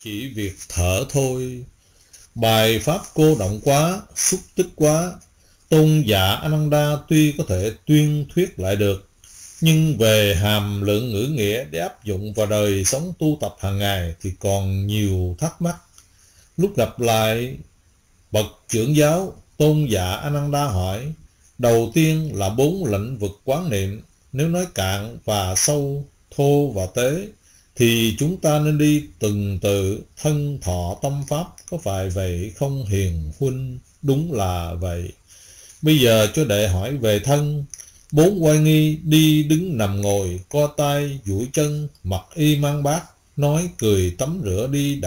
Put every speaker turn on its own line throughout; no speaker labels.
chỉ việc thở thôi. Bài pháp cô động quá, xúc tích quá. Tôn giả Ananda tuy có thể tuyên thuyết lại được, nhưng về hàm lượng ngữ nghĩa để áp dụng vào đời sống tu tập hàng ngày thì còn nhiều thắc mắc. Lúc gặp lại bậc trưởng giáo, Tôn giả Ananda hỏi, đầu tiên là 4 lĩnh vực quán niệm. Nếu nói cạn và sâu, thô và tế, thì chúng ta nên đi từng từ thân thọ tâm pháp, có phải vậy không hiền huynh? Đúng là vậy. Bây giờ cho đệ hỏi về thân. 4 oai nghi đi đứng nằm ngồi, co tay duỗi chân, mặc y mang bát, nói cười tắm rửa đi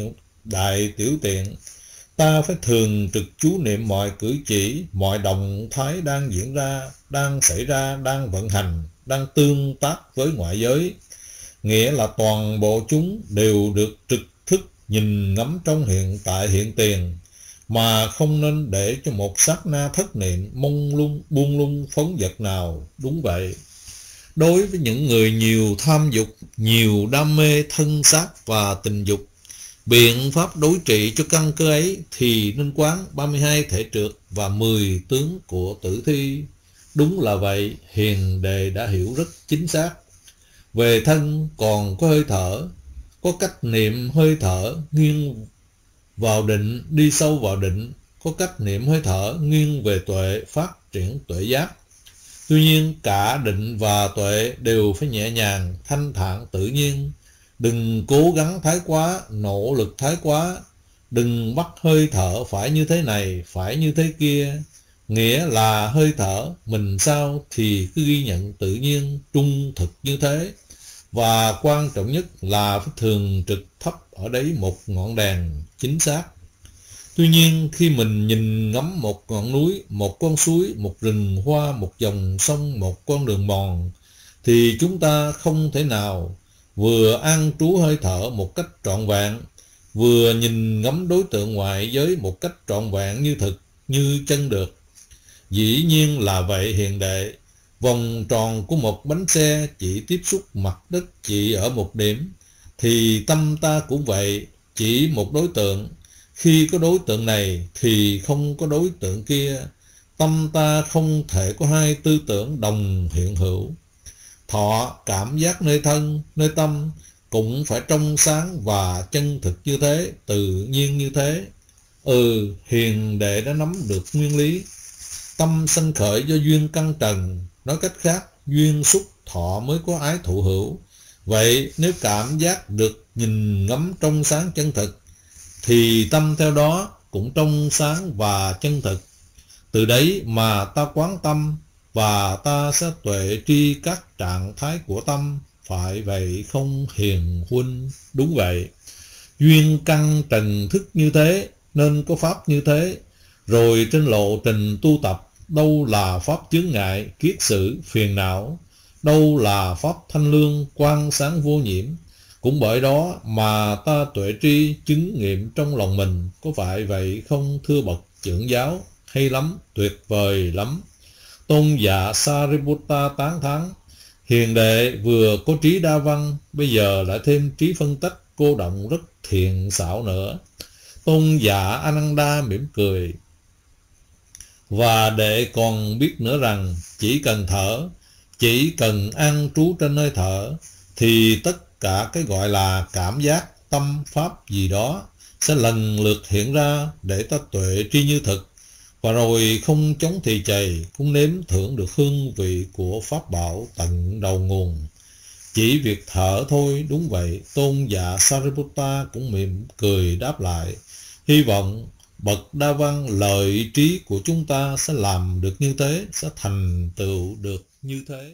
đại tiểu tiện. Ta phải thường trực chú niệm mọi cử chỉ, mọi động thái đang diễn ra, đang xảy ra, đang vận hành, đang tương tác với ngoại giới. Nghĩa là toàn bộ chúng đều được trực thức nhìn ngắm trong hiện tại hiện tiền, mà không nên để cho một sát na thất niệm mông lung buông lung phóng dật nào. Đúng vậy. Đối với những người nhiều tham dục, nhiều đam mê thân xác và tình dục, biện pháp đối trị cho căn cơ ấy thì nên quán 32 thể trượt và 10 tướng của tử thi. Đúng là vậy, hiền đệ đã hiểu rất chính xác. Về thân còn có hơi thở, có cách niệm hơi thở nghiêng vào định, đi sâu vào định, có cách niệm hơi thở nghiêng về tuệ, phát triển tuệ giác. Tuy nhiên cả định và tuệ đều phải nhẹ nhàng, thanh thản tự nhiên. Đừng cố gắng thái quá, nỗ lực thái quá. Đừng bắt hơi thở phải như thế này, phải như thế kia. Nghĩa là hơi thở mình sao thì cứ ghi nhận tự nhiên, trung thực như thế. Và quan trọng nhất là phải thường trực thắp ở đấy một ngọn đèn chính xác. Tuy nhiên khi mình nhìn ngắm một ngọn núi, một con suối, một rừng hoa, một dòng sông, một con đường mòn, thì chúng ta không thể nào vừa an trú hơi thở một cách trọn vẹn, vừa nhìn ngắm đối tượng ngoại giới một cách trọn vẹn như thực, như chân được. Dĩ nhiên là vậy hiền đệ. Vòng tròn của một bánh xe chỉ tiếp xúc mặt đất chỉ ở một điểm, thì tâm ta cũng vậy, chỉ một đối tượng. Khi có đối tượng này thì không có đối tượng kia. Tâm ta không thể có hai tư tưởng đồng hiện hữu. Thọ cảm giác nơi thân, nơi tâm cũng phải trong sáng và chân thực như thế, tự nhiên như thế. Hiền đệ đã nắm được nguyên lý. Tâm sanh khởi do duyên căn trần, nói cách khác, duyên xúc thọ mới có ái thụ hữu. Vậy nếu cảm giác được nhìn ngắm trong sáng chân thực, thì tâm theo đó cũng trong sáng và chân thực. Từ đấy mà ta quán tâm, và ta sẽ tuệ tri các trạng thái của tâm. Phải vậy không hiền huynh? Đúng vậy. Duyên căn trần thức như thế, nên có pháp như thế. Rồi trên lộ trình tu tập, đâu là pháp chướng ngại, kiết sử, phiền não, đâu là pháp thanh lương, quang sáng vô nhiễm. Cũng bởi đó mà ta tuệ tri chứng nghiệm trong lòng mình. Có phải vậy không thưa bậc trưởng giáo? Hay lắm, tuyệt vời lắm. Tôn giả Sariputta tán thán. Hiền đệ vừa có trí đa văn, bây giờ lại thêm trí phân tách cô động rất thiện xảo nữa. Tôn giả Ananda mỉm cười. Và đệ còn biết nữa rằng chỉ cần thở, chỉ cần an trú trên hơi thở, thì tất cả cái gọi là cảm giác, tâm, pháp gì đó sẽ lần lượt hiện ra để ta tuệ tri như thực. Và rồi không chống thì chày, cũng nếm thưởng được hương vị của pháp bảo tận đầu nguồn. Chỉ việc thở thôi. Đúng vậy. Tôn giả Sariputta cũng mỉm cười đáp lại. Hy vọng bậc đa văn lợi trí của chúng ta sẽ làm được như thế, sẽ thành tựu được như thế.